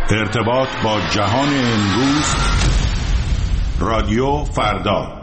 ارتباط با جهان امروز. رادیو فردا.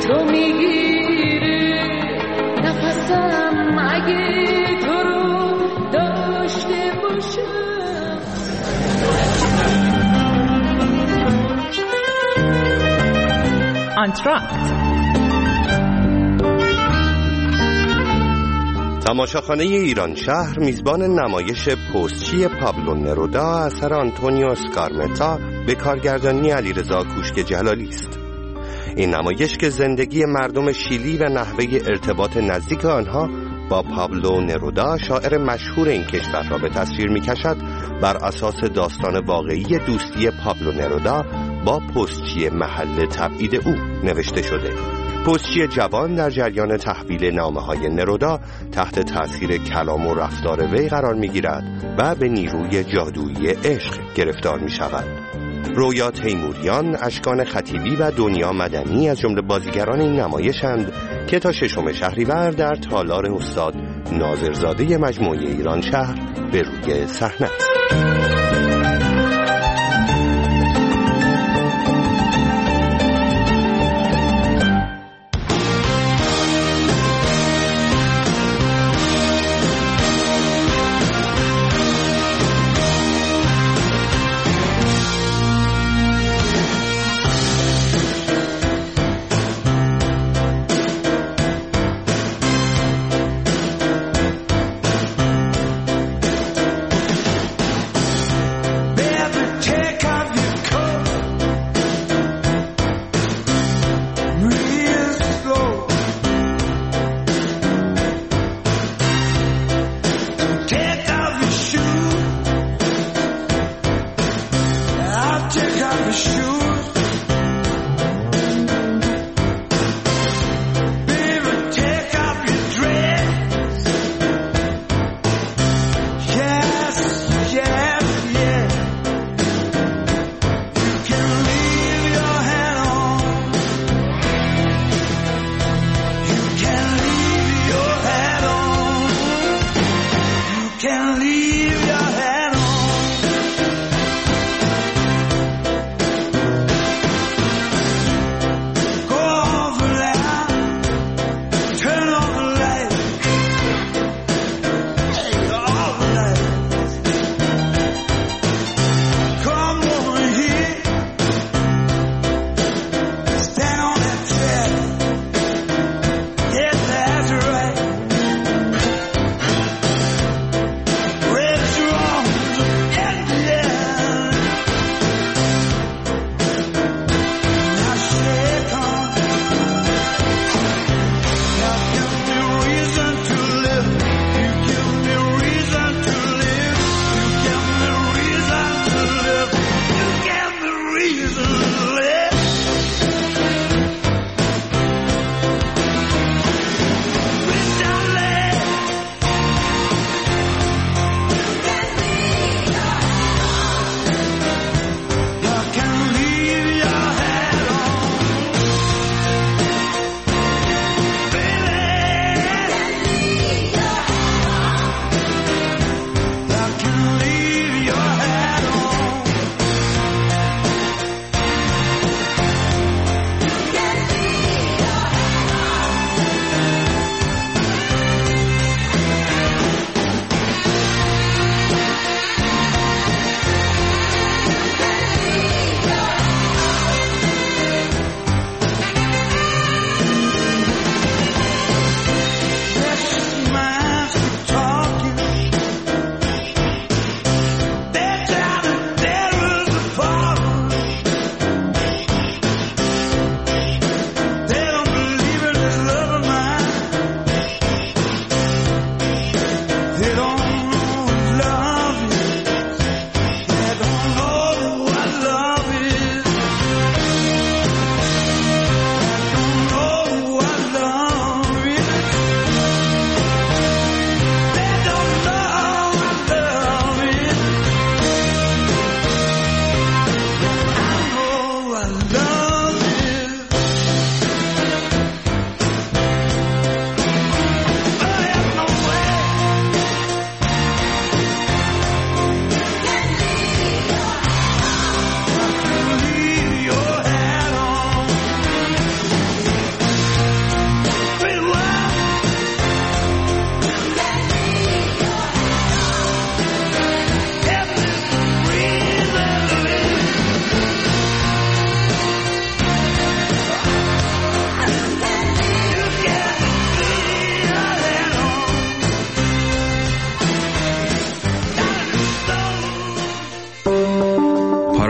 تو میگیری نفسم اگه تو رو داشته باشم. آنتراکت تماشاخانه ایران شهر میزبان نمایش پستچی پابلو نرودا اثر آنتونیو اسکارمتا به کارگردانی علیرضا کوشک جلالی است. این نمایش که زندگی مردم شیلی و نحوه ارتباط نزدیک آنها با پابلو نرودا شاعر مشهور این کشور را به تصویر می‌کشد، بر اساس داستان واقعی دوستی پابلو نرودا با پستچی محل تبعید او نوشته شده. پستچی جوان در جریان تحویل نامه‌های نرودا تحت تأثیر کلام و رفتار وی قرار می‌گیرد و به نیروی جادویی عشق گرفتار می‌شود. رویا تیموریان، اشکان خطیبی و دنیا مدنی از جمله بازیگران این نمایشند که تا 6 شهریور در تالار استاد ناظرزاده مجموعه ایران شهر به روی صحنه است.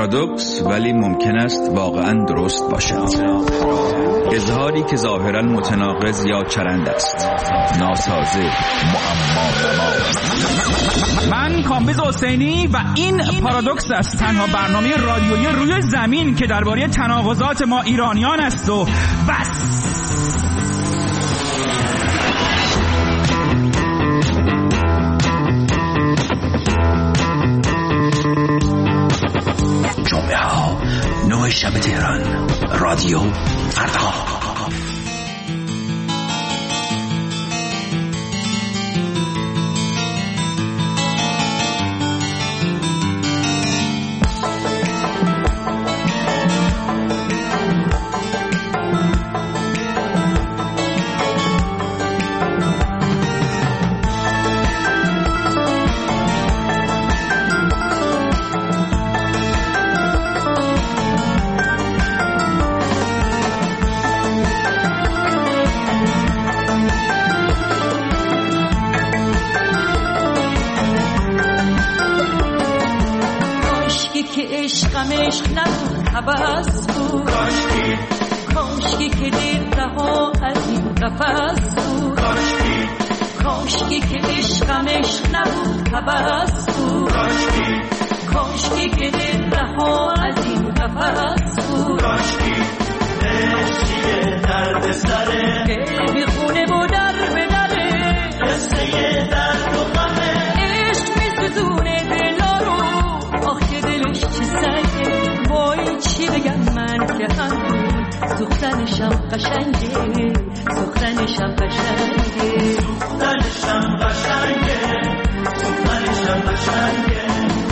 پارادوکس ولی ممکن است واقعا درست باشد. اظهاری که ظاهرا متناقض یا چرند است، ناسازه، معما. من کامبیز حسینی و این پارادوکس است، تنها برنامه رادیویی روی زمین که درباره تناقضات ما ایرانیان است و بس. جمعه ها 9 شب تهران، رادیو فردا. عشق نبود هوس بود، کاشکی که دل رها از این قفس بود، کاشکی که عشقم عشق نبود هوس بود، کاشکی که دل رها از این قفس بود، عشقی درد سره دل بی خونه و در به دره، قصه درد و غمه عشق می‌سوزونه دلا رو، آخه دلش چه سنگه، وای چی بگم من که همون سوختنشم قشنگه، سوختنشم قشنگه، سوختنشم قشنگه، سوختنشم قشنگه.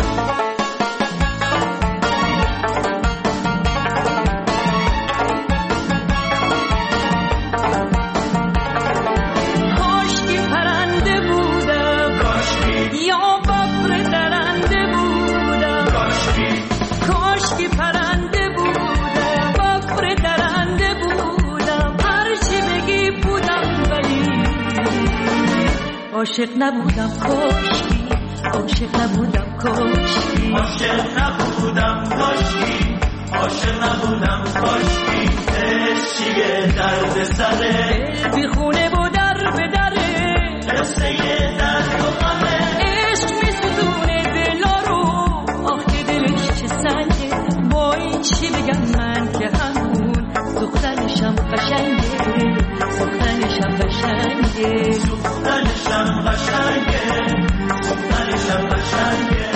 عاشق نبودم کاشکی، عاشق نبودم کاشکی، عاشق نبودم کاشکی، عاشق نبودم کاشکی، عشقی درد سره دل بی خونه و در به دره، قصه درد و غمه عشق می‌سوزونه دلا رو، آخه دلش چه سنگه، وای چی بگم من که همون سوختنشم قشنگه، سوختنشم قشنگه، سوختنشم قشنگه، سوختنشم قشنگه.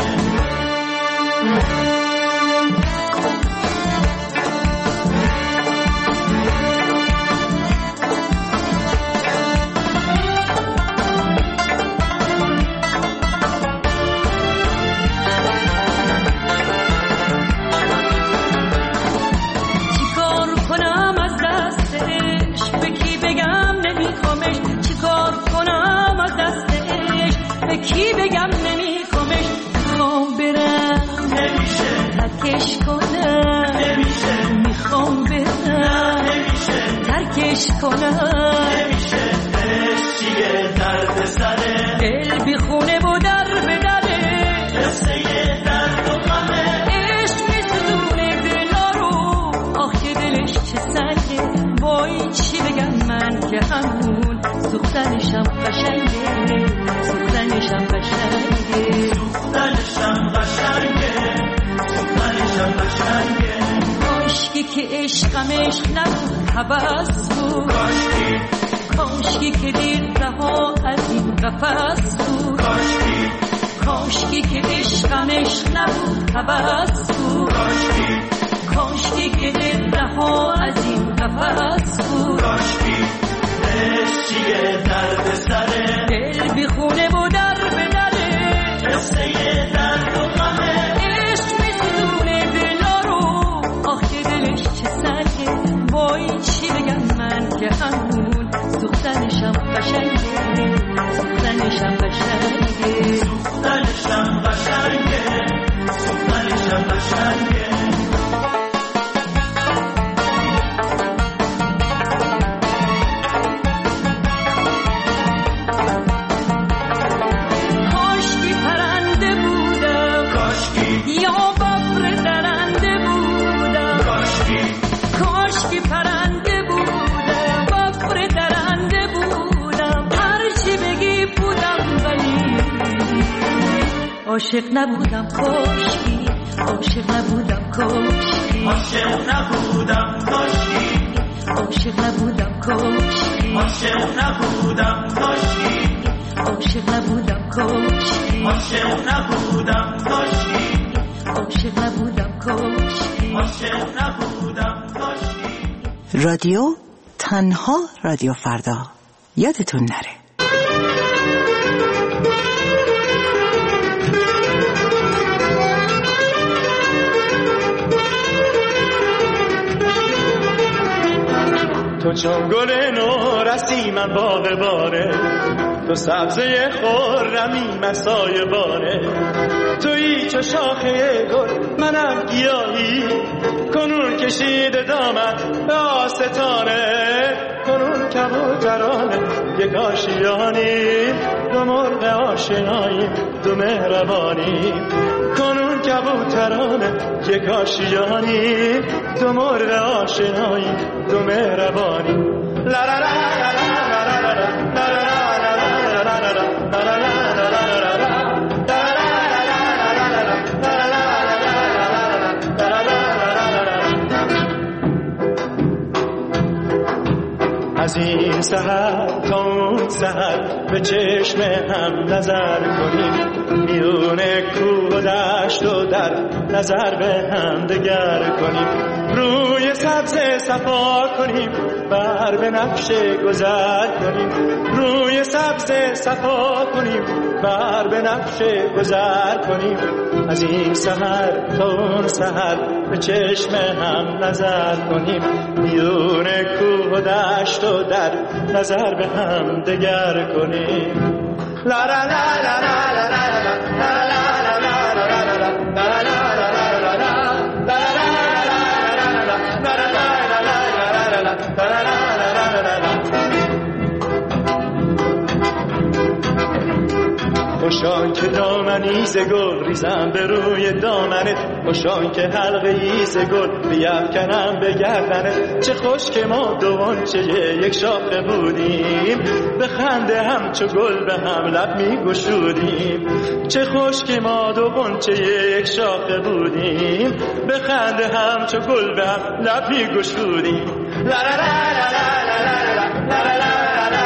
کی بگم نمیخوامش، میخوام برم نمیشه، ترکش کنم نمیشه، میخوام برم نمیشه، ترکش کنم نمیشه، عشقی درد سره دل بی خونه و در به دره، قصه درد و غمه عشق می‌سوزونه دلا رو، آخه دلش چه سنگه، وای چی بگم من که همون سوختنشم قشنگه، سوختنشم قشنگه، سوختنشم قشنگه، سوختنشم قشنگه. کاشکی که عشقم عشق نبود هوس بود، کاشکی کاشکی که دل رها از این قفس بود، کاشکی کاشکی که عشقم عشق نبود هوس بود، کاشکی کاشکی که دل رها از این قفس بود، کاشکی عشقی درد سره دل بی خونه و در به دره، قصه درد و غمه عشق می‌سوزونه دلا رو، آخه دلش چه سنگه، وای چی بگم من که همون سوختنشم قشنگه، سوختنشم قشنگه، سوختنشم قشنگه، سوختنشم قشنگه. کاشکی پرنده بودم، کاشکی یا ببر درنده عاشق نبودم کاشکی، عاشق نبودم کاشکی، عاشق نبودم کاشکی، عاشق نبودم کاشکی، عاشق نبودم کاشکی، عاشق نبودم کاشکی، عاشق نبودم کاشکی، عاشق نبودم کاشکی، عاشق نبودم کاشکی. رادیو تنها رادیو فردا، یادتون نره. تو چون گل نورستی من باغ باره، تو سبزه خرمی من سایه باره، تویی چو شاخه گل منم گیاهی، کنون کشیده دامن به آستانه، کنون کبوترانه یک آشیانی، دو مرغ آشنایی دو مهربانی، کنون کبوترانه یک آشیانی، دو مرغ آشنایی دو مهربانی. لا لا لا لا لا لا لا لا از این سحر تا اون سحر به چشم هم نظر کنیم، میون کوه و دشت و در نظر به هم دگر کنیم، روی سبز صفا کنیم بر به نقش گذر کنیم، روی سبز صفا کنیم بر به نقش گذر کنیم، از این سحر تا اون سحر به چشم هم نظر کنیم، میون کوه و دشت و در نظر به هم دگر کنیم. لا لا لا لا لا لا لا خوشان که دامنی ز گل ریزم به روی دامنت، خوشان که حلقه ای ز گل بیفکنم به گردنت، چه خوش که ما دو غنچه یک شاخه بودیم، به خنده همچو گل به هم لب می گشودیم، چه خوش که ما دو غنچه یک شاخه بودیم، به خنده همچو گل به هم لب می گشودیم. لا لا لا لا لا لا لا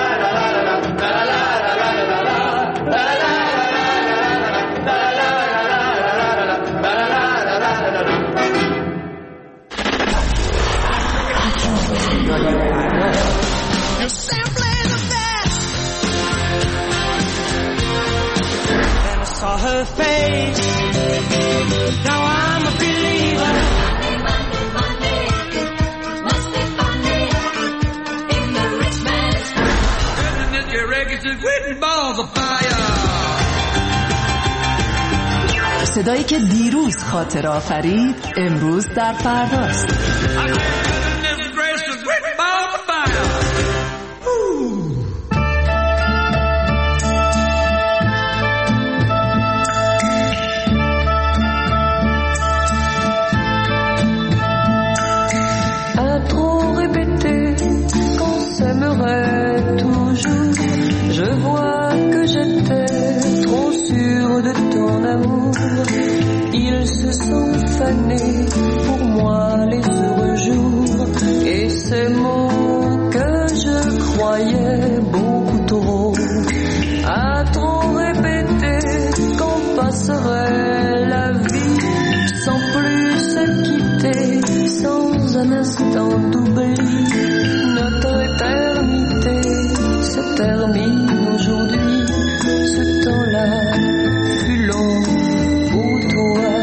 her face. Now I'm a believer. Monday, must be funny in the rich man's house. Goodness, your records is written balls of fire. صدایی که دیروز خاطر آفرید امروز در فرداست. Toujours, je vois que j'étais trop sûr de ton amour. Ils se sont fanés pour moi les heureux jours, et ces mots que je croyais beaucoup trop, à trop répéter qu'on passerait la vie sans plus se quitter, sans un instant d'oubli. Notre éternité se termine aujourd'hui. Ce temps-là fut long pour toi,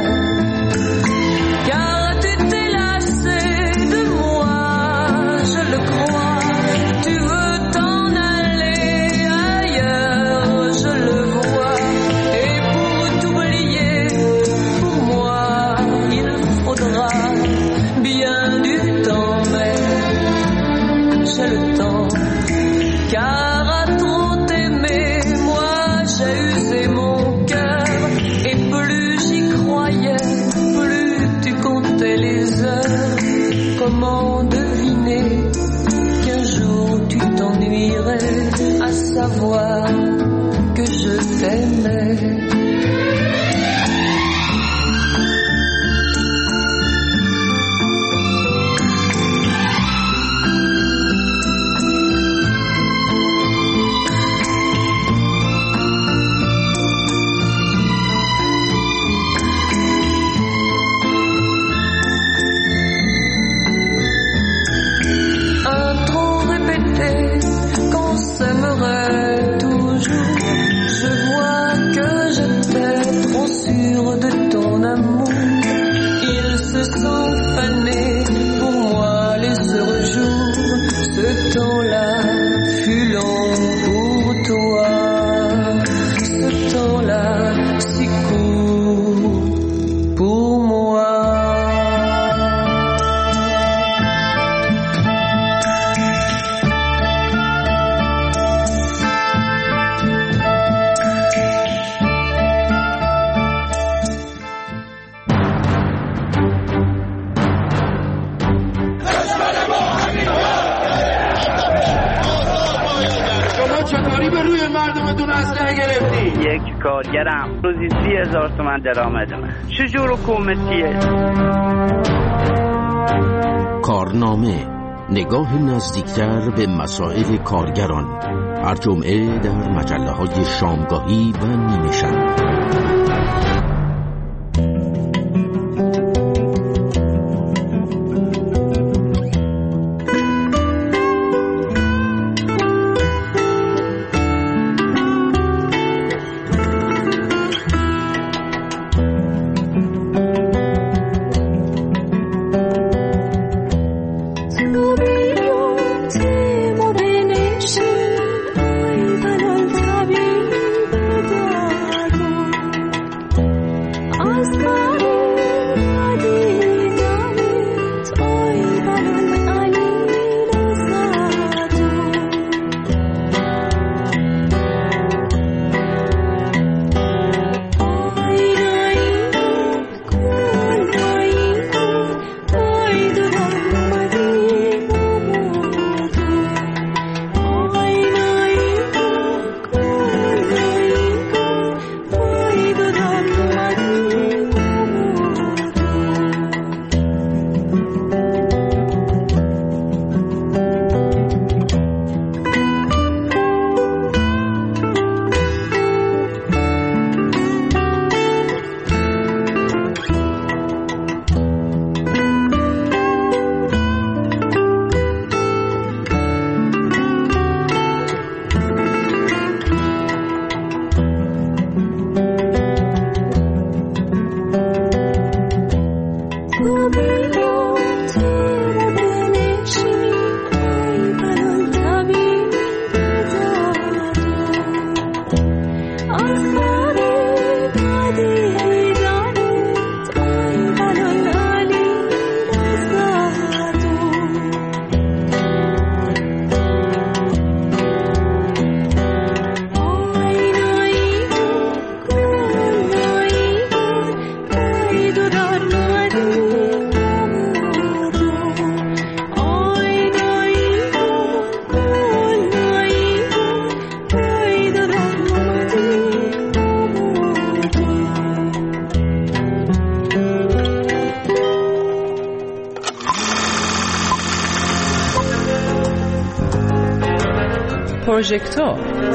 car tu t'es lassé de moi, je le crois. Tu veux t'en aller ailleurs, je le vois. Et pour t'oublier, pour moi, il faudra bien du temps, mais un monde. Ils se sont fanés pour moi les heureux jours. Ce temps-là fut long pour toi. Ce temps-là si court pour moi. یک کارگرم روزی 30,000 تومان درآمد من. چجور حکومتیه؟ کارنامه، نگاه نزدیکتر به مسائل کارگران، هر جمعه در مجله‌های شامگاهی و نیمه شب. پروژکتور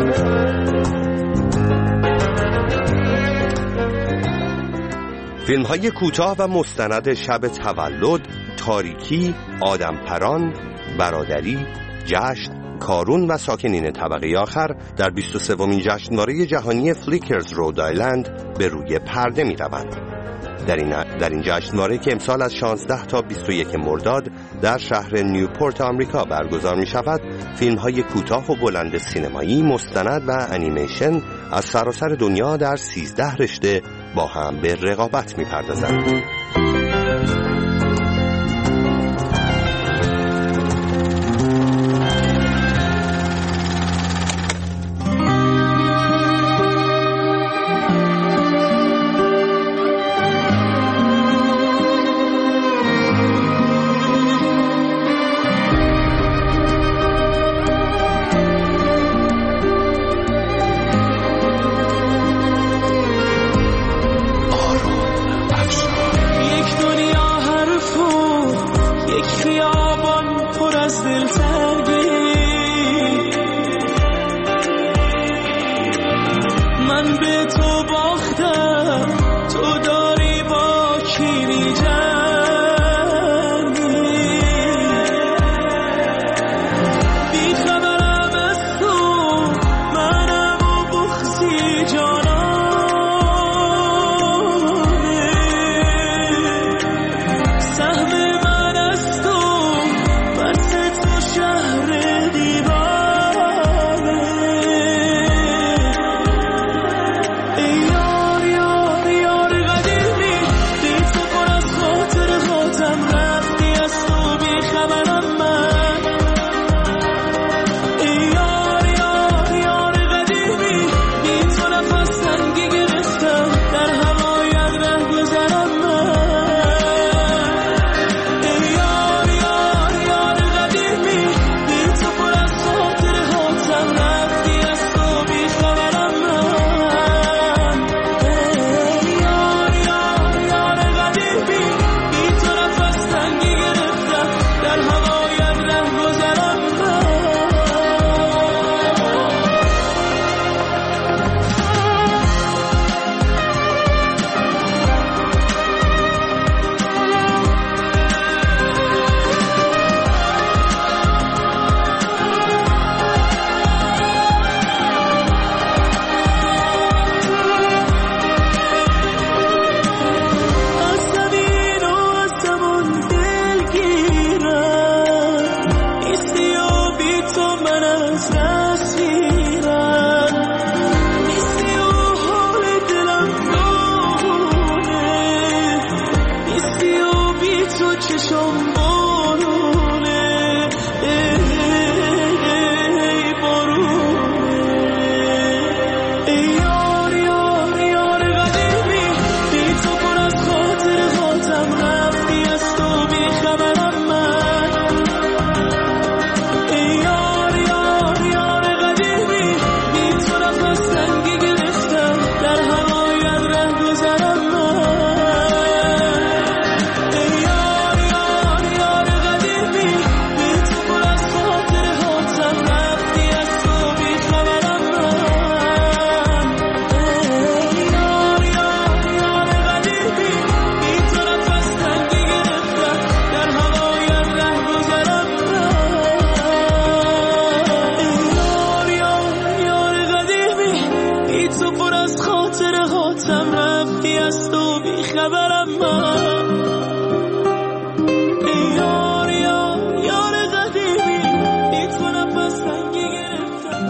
فیلم های کوتاه و مستند شب تولد، تاریکی، آدم پران، برادری، جشن، کارون و ساکنین طبقه آخر در 23مین جشنواره جهانی فلیکرز رود آیلند به روی پرده می روند. در این جشنواره که امسال از 16 تا 21 مرداد در شهر نیوپورت آمریکا برگزار می شود، فیلم های کوتاه و بلند سینمایی، مستند و انیمیشن از سراسر دنیا در 13 رشته با هم به رقابت می پردازند. چشم بارونه ای بارونه ای یار یار یار قدیمی بی تو پر از خاطر خاطم رفتی از تو بی خبرم من ای یار یار یار قدیمی بی تو نفس تنگی گرفتم در هوای ره گذرم من ای یار یار یار قدیمی بی تو پر از خاطر خاطم رفتی از تو بی خبرم من ای یار یار یار قدیمی بی تو نفس تنگی گرفتم در هوای ره گذرم من ای یار یار یار قدیمی بی تو پر از خاطر خاطم رفتی از تو بی خبرم من ای یار یار یار قدیمی بی تو نفس تنگی گرفتم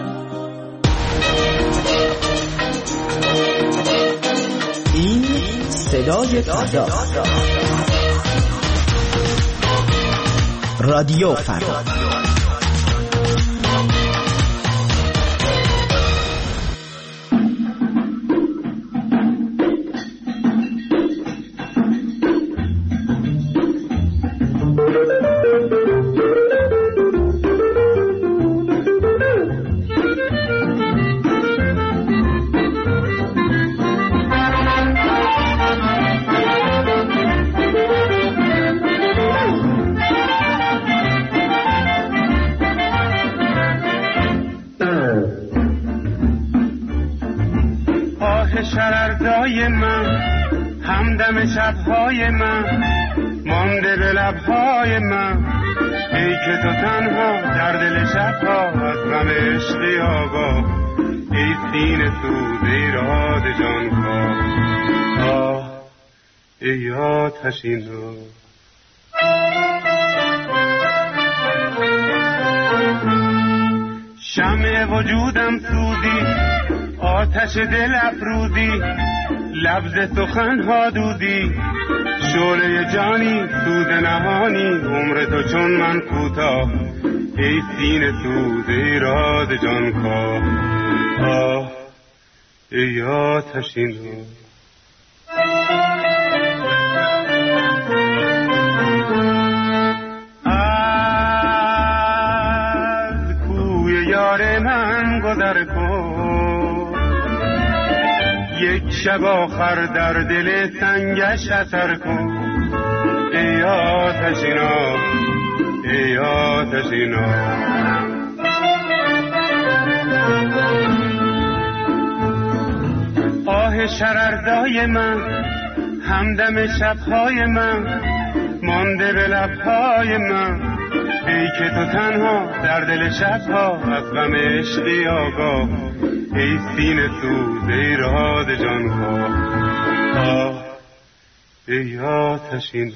این صدای فردا، رادیو فردا. شرردای من همدم شبهای من مانده به لبهای من ای که تو تنها در دل شبها از غم عشقی آگاه ای سینه سوز ایراد جانکاه آه ای آتشینا شمع وجودم سوزی آتش دل افروزی لبز سخنها دودی شعله جانی سوز نهانی عمر تو چون من کوتاه ای سینه سوز ایراد جانکاه آه ای آتشینا از کوی یار من گذر کن یک شب آخر در دل سنگش اثر کن ای آتشینا ای آتشینا آه شرردای من همدم شبهای من مانده به لبهای من ای که تو تنها در دل شبها از غم عشقی آگاه ای سینه سوز ایراد جانکاه آه ای آتشینا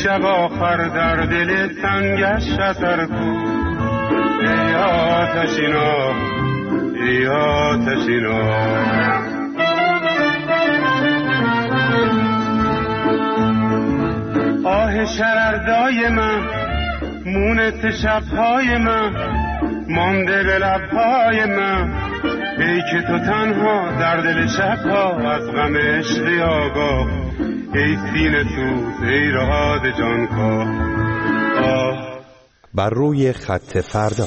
شب آخر در دل تنگش اثر کو. ای آتشینا ای آتشینا، آه شرردای من، مونت شبهای من، مانده به لبهای من. ای که تو تنها در دل شبها از غم عشقی آگاه. ای سینه سوز ای رهاد جانکاه. بر روی خط فردا.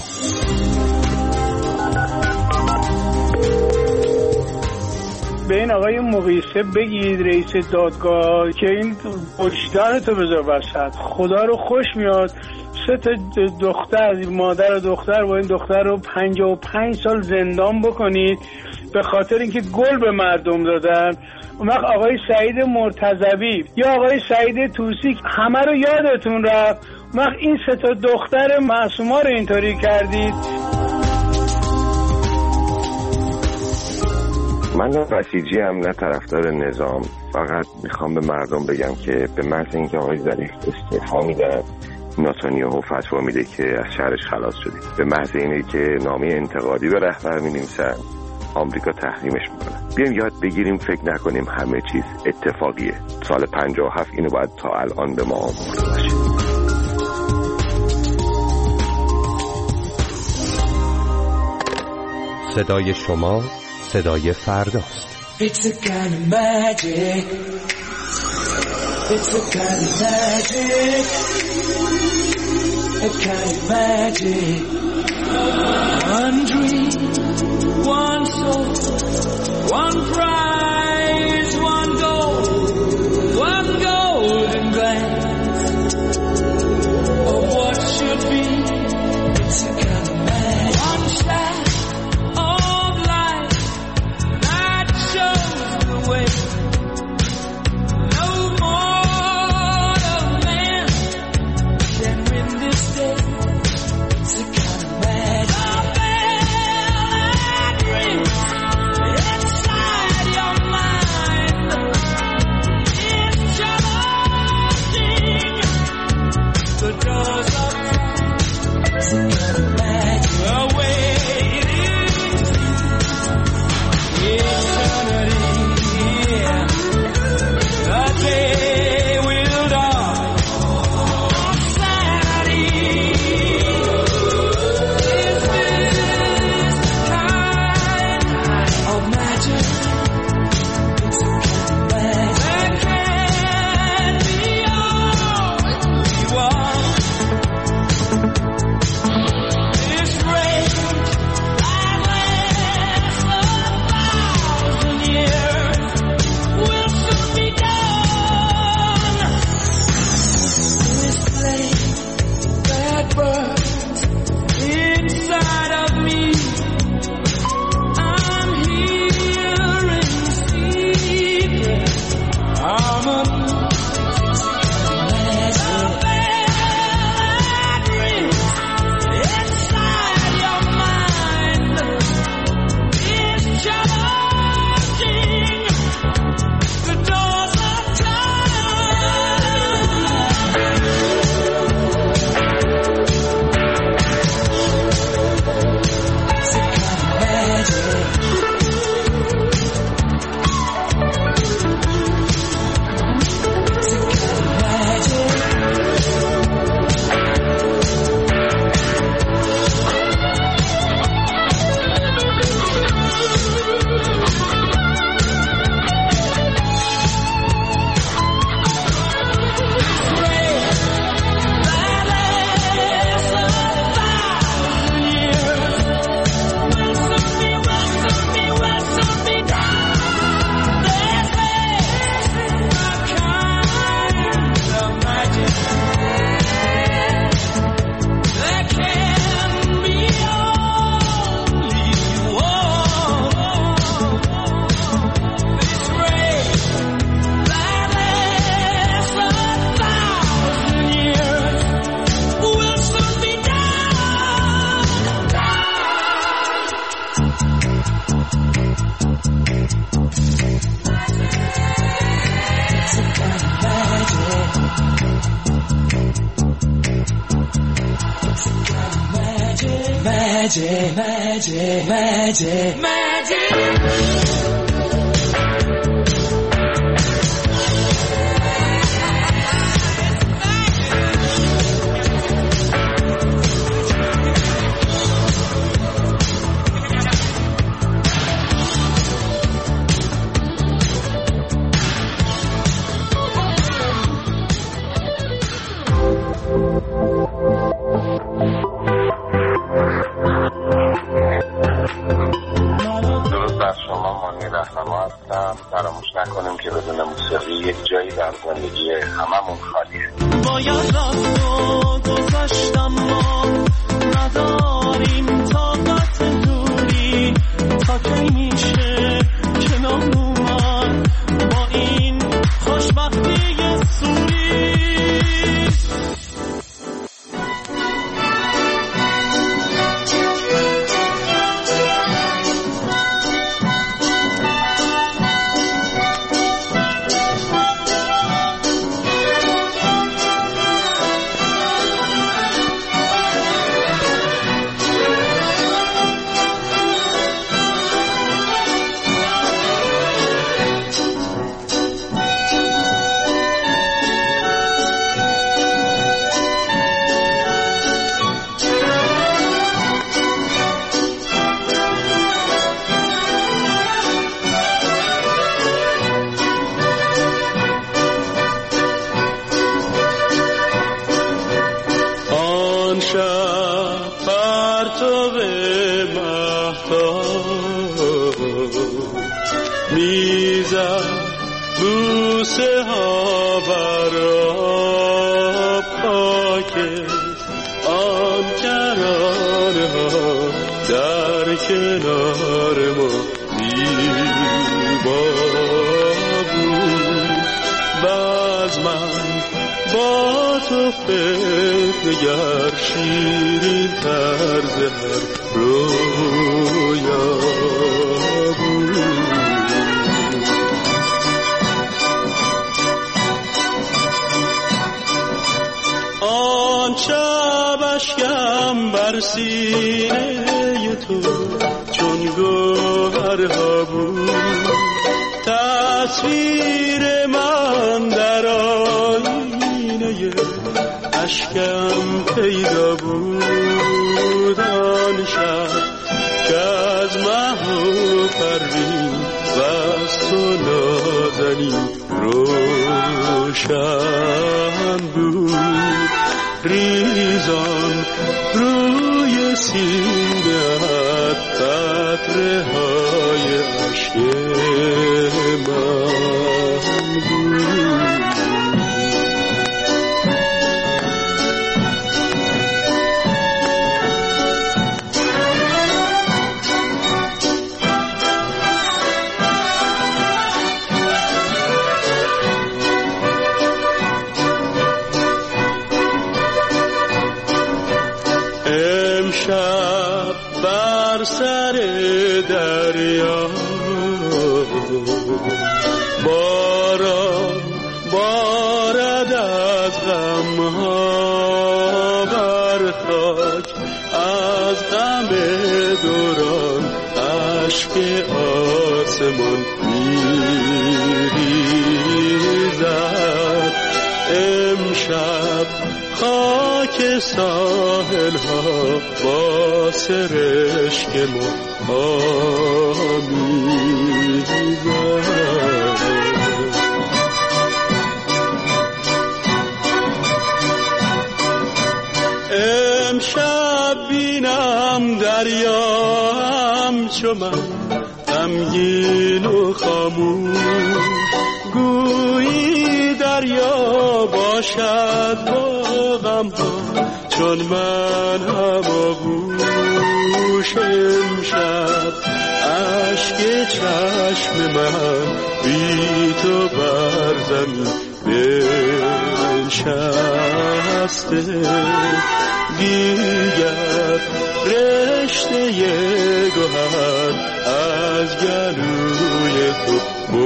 به این آقای مقیسه بگید رئیس دادگاه که این وجدانتو بذار وسط. خدا رو خوش میاد 3 تا دختر، مادر و دختر با این دختر رو 55 سال زندان بکنید به خاطر اینکه گل به مردم دادن. اون وقت آقای سعید مرتضوی یا آقای سعید طوسی همه رو یادتون رفت. اون وقت این 3 تا دختر معصوما رو اینطوری کردید. من نه بسیجی هم نه طرفدار نظام، فقط میخوام به مردم بگم که به محض اینکه آقای ظریف استعفا میدن، نتانیاهو فتوا میده که از شهرش خلاص شدید. به محض اینه که نامه انتقادی به رهبر مینویسن، آمریکا تحریمش میکنه. بیایم یاد بگیریم فکر نکنیم همه چیز اتفاقیه. سال 57 اینو باید تا الان به ما آموخته باشه. صدای شما صدای فرداست. It's a kind of magic. It's a kind of magic. A kind of magic. One dream, one soul, one prize, one golden glance of what should be. It's a kind of magic. One shot of light that shows the way. No mortal man can win this day. It's a kind of magic. A bell that rings inside your mind is challenging the doors of time. It's a kind of magic. فراموش نکنیم که بدون موسیقی یک جایی در زندگی هممون خالیه. باید رفت و گذشتم ما نداریم طاقت دوری تا کی میشه کنار اومد با این خوشبختی سوری. بوسه ها برا پاکت آن کرانه ها در کنار ما زیبا بود. باز من با تو فکر نگر شیرین طرز هر رویا بود. آن شب اشکم بر سینه تو چون گوهرها بود. تصویر من در آینه اشکم پیدا بود. آن شب که از مه و پروین و از تو نازنین روشن بود. ریزان روی سینه‌ات قطره های عشق من بود. امشب بر سر دریا باران بارد از غمها بر خاک. از غم دوران اشک آسمان میریزد. امشب خاک ساحل ها با سرشک ما آمیزد. امشب بینم دریا همچو من غمگین و خاموش. گویی دریا باشد با غم ها چون من هماغوش. امشب اشک چشم من بی تو بر زمین بنشسته. دیگر رشته گوهر از گلوی تو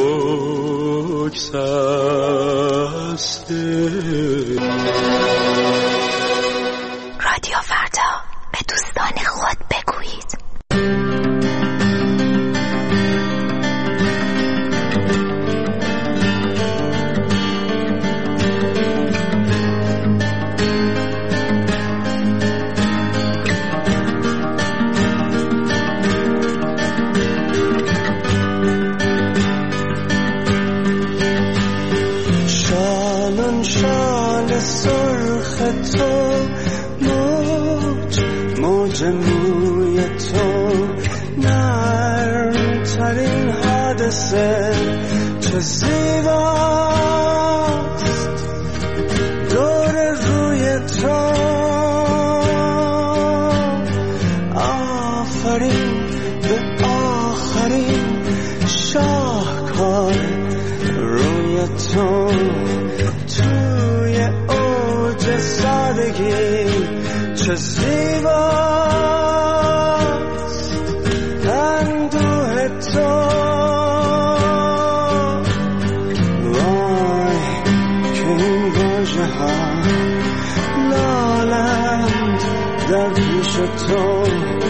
بگسسته. رادیو فردا به دوستان خود بگو. بگویید. موی تو نرم ترین حادثه چه زیباست دور روی تو آفرین به آخرین شاهکار روی تو توی اوج سادگی چه زیباست اندوه تو وای که این واژه ها لالند در پیش تو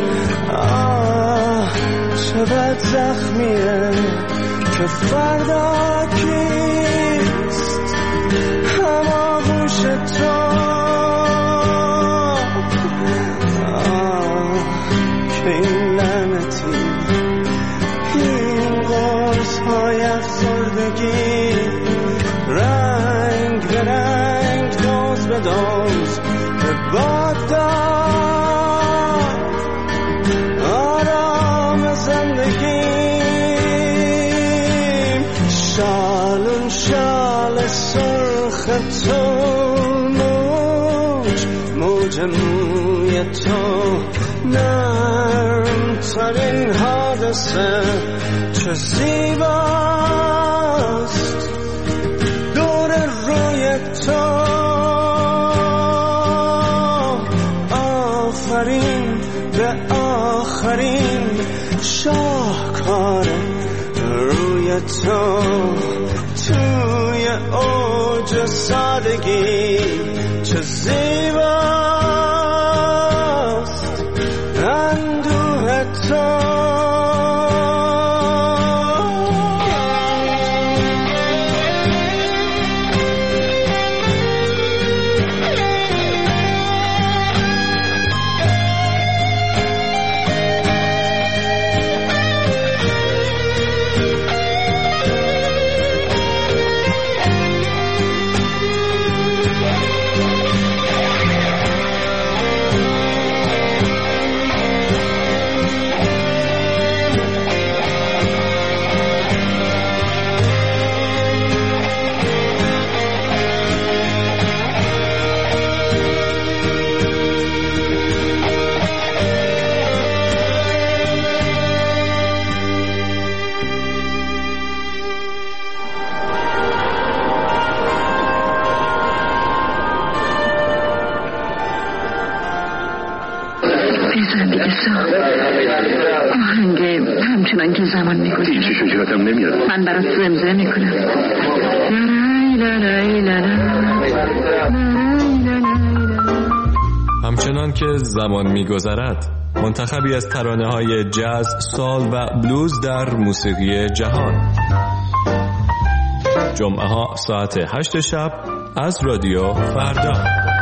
چه بد زخمیه که فردا کیست هماغوش تو که این لعنتی این قرص های افسردگی رنگ به رنگ دوز به دوز به باد داد آرام زندگیم شالون شال سرخ تو موج موی تو نرم ترین حادثه چه زیباست دور روی تو آفرین به آخرین شاهکار روی تو توی اوج سادگی چه زیباست اندوه تو آهنگ همچنان که زمان میگذره هیچی شجاعتم نمیاد. من برات زمزمه میکنم همچنان که زمان میگذرد منتخبی از ترانه‌های جاز، سال و بلوز در موسیقی جهان. جمعه ها ساعت 8 شب از رادیو فردا.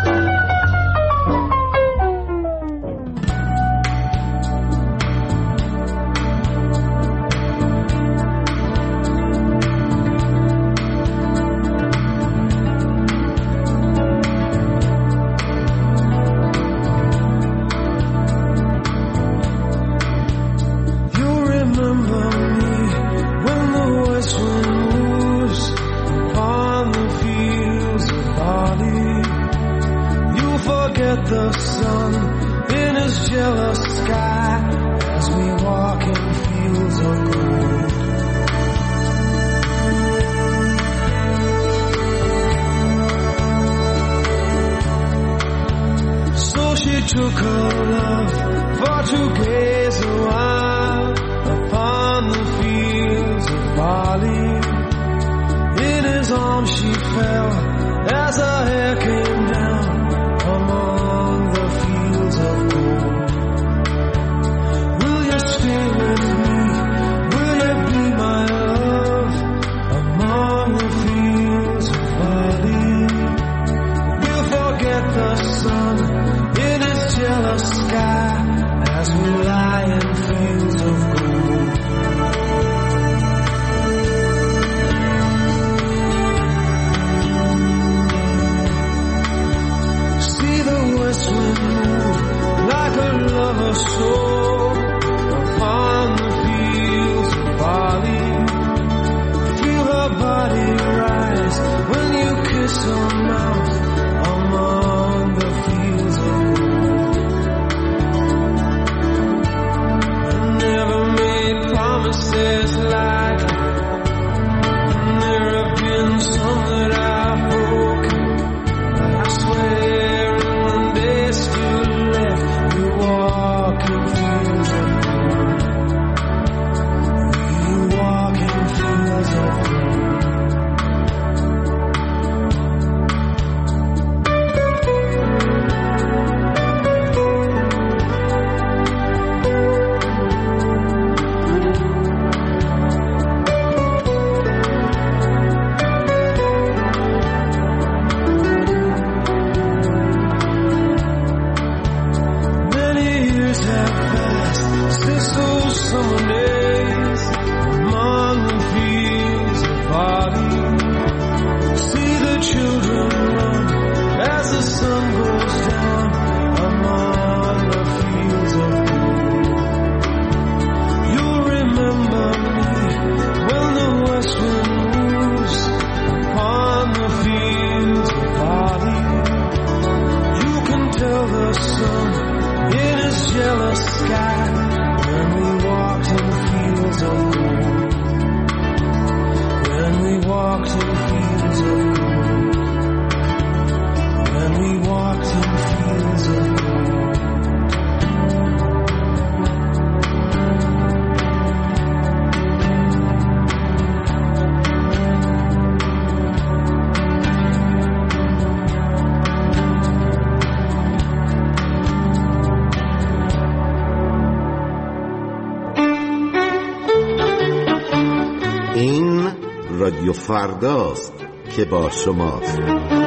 Took her love for to gaze a while upon the fields of barley. In his arms she fell as her hair came down among the fields of gold. at the sun in his jealous sky as we lie in fields of gold. See the west wind move like a lover's soul upon the fields of barley. Feel her body rise when you kiss her mouth among the fields of gold. I never made promises like there have been some that I've broken. But I swear in one day still left we walk in fields of gold. We walk in fields of gold. Many years have passed since those summer days among the fields of barley. See the children run as the sun goes down among the fields of gold. You'll remember me when the west wind moves upon the fields of barley. You can tell the sun in his jealous sky when we walked in fields of gold. When we walked in fields of gold. When we walked in fields of gold. این رادیو فرداست که با شماست.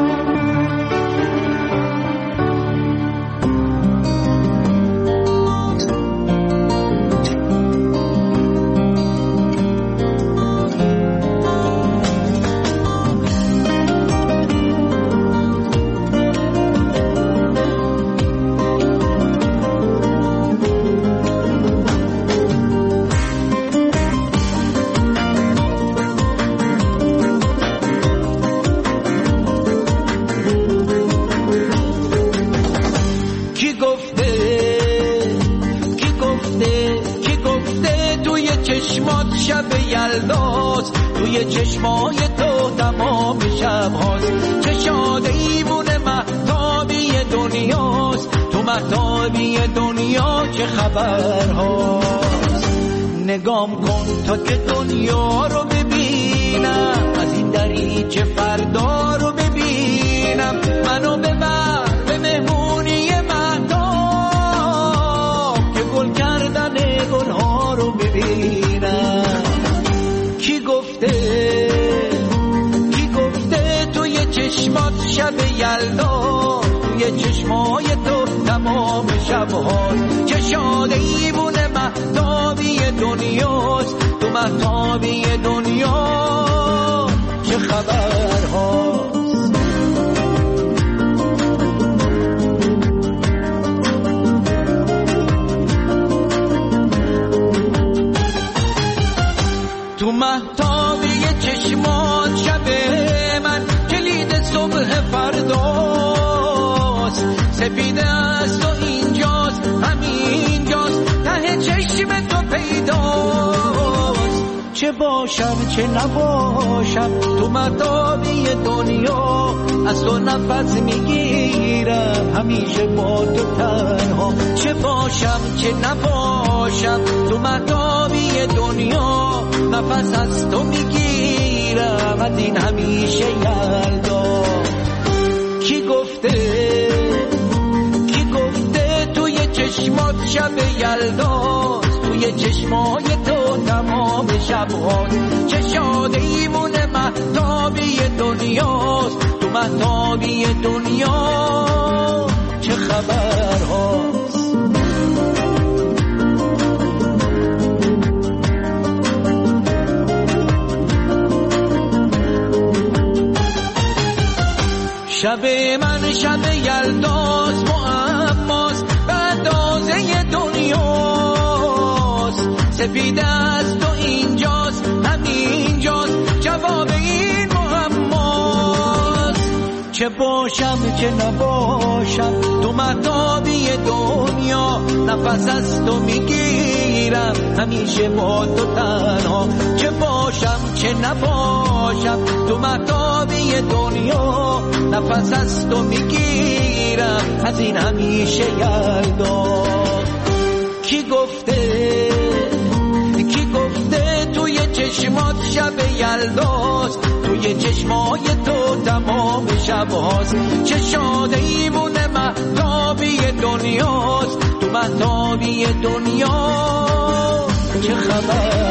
چشمات شب یلداست، توی چشمای تو تمام شب هاست. چه شاده ایمون مهتابی دنیاست، تو مهتابی دنیا چه خبر هاست. نگام کن تا که دنیا رو ببینم، از این دریچه فردا رو ببینم. منو ببر به مهمونی مهتاب که گل کردن گلها رو ببینم. کی گفته توی چشمات شب یلدا، توی چشمای تو تمام شبها چه شاده ایمون مهتابی دنیاست، تو مهتابی دنیا چه خبر هاست. تو مهتابی چشمات شب من کلید صبح فرداست. سپیده است و اینجاست، همینجاست، ته چشم تو پیداست. چه باشم چه نباشم تو مهتابی دنیا، از تو نفس میگیرم همیشه با تو تنها. چه باشم چه نباشم تو مهتابی دنیا، نفس از تو میگیرم از این همیشه یلدا. کی گفته توی چشمات شب یلداست، توی چشمای تو تمام شبهاست. چه شاده ایمون مهتابی دنیاست، تو مهتابی دنیا شب من شب یلداست معماست به اندازه دنیاست سپید است و اینجاست همینجاست جواب این معماست چه باشم چه نباشم تو مهتابی دنیا نفس از تو میگیرم همیشه با تو تنها چه باشم چه نباشم تو مهتابی دنیا نفس از تو میگیرم از این همیشه یلدا کی گفته توی چشمات شب یلداست توی چشمای تو تمام شب هاست چه شاده ایمونه مهتابی دنیاست تو مهتابی دنیا چه خبر